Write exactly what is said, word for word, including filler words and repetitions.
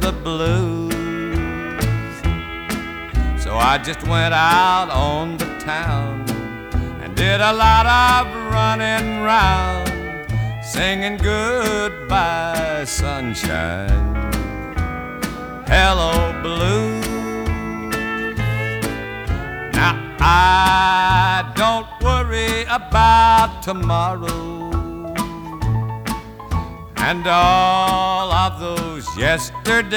the blues. So I just went out on the town and did a lot of running round, singing goodbye sunshine, hello blues. Now I don't worry about tomorrow and all of those yesterdays.